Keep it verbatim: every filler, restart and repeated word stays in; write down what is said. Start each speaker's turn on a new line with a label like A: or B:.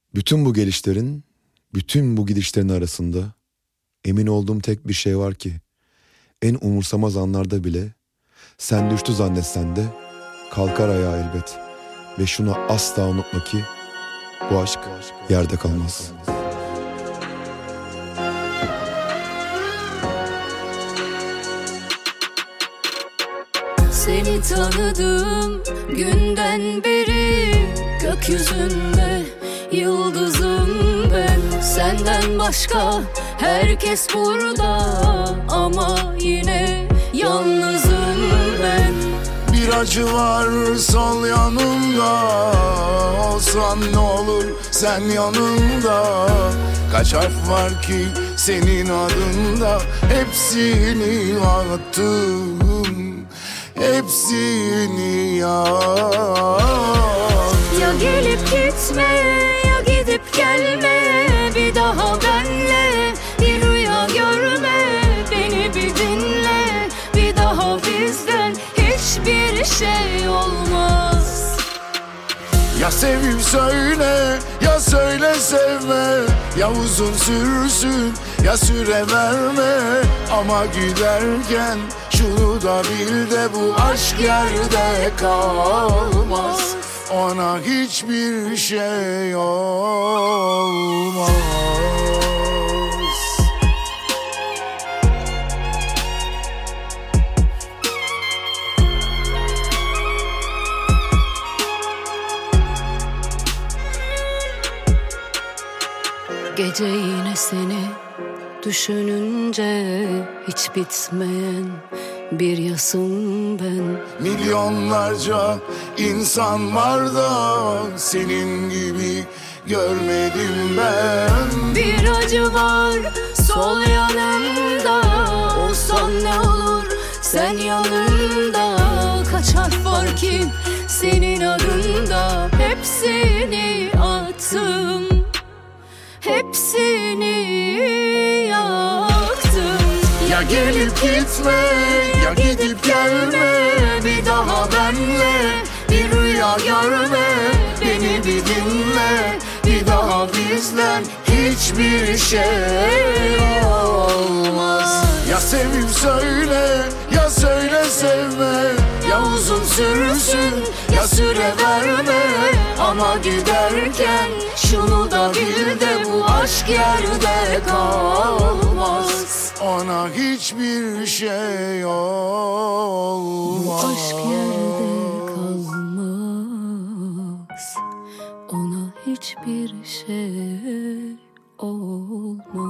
A: Bütün bu gelişlerin, bütün bu gidişlerin arasında emin olduğum tek bir şey var ki en umursamaz anlarda bile sen düştü zannetsen de kalkar ayağa elbet. Ve şunu asla unutma ki bu aşk yerde kalmaz.
B: Seni tanıdığım günden beri gökyüzünde yıldızım ben. Senden başka herkes burada ama yine yalnızım ben.
C: Bir acı var sol yanımda, olsan ne olur sen yanımda. Kaç harf var ki senin adında, hepsini attım, hepsini yaz.
B: Ya gelip gitme ya gidip gelme, bir daha benle bir rüya görme. Beni bir dinle, bir daha bizden hiçbir şey olmaz.
C: Ya sevim söyle, ya söyle sevme. Ya uzun sürsün, ya süre verme. Ama giderken şunu da bil de bu aşk yerde kalmaz. Ona hiçbir şey olmaz.
B: Gece yine seni düşününce hiç bitmeyen bir yasım ben.
C: Milyonlarca insan var da senin gibi görmedim ben.
B: Bir acı var sol yanımda, olsan ne olur sen yanımda. Kaç harf var ki senin adında, hepsini attım, hepsini yaktım.
C: Ya gelip gitme, ya gidip gelme. Bir daha benle bir rüya görme. Beni bir dinle, bir daha bizden hiçbir şey olmaz. Ya sevim söyle, ya söyle sevme. Ya uzun sürsün, ya süre verme. Ama giderken şunu da bil de bu aşk yerde kalmaz. Ona hiçbir şey olmaz.
B: Bu aşk yerde kalmaz. Ona hiçbir şey olmaz.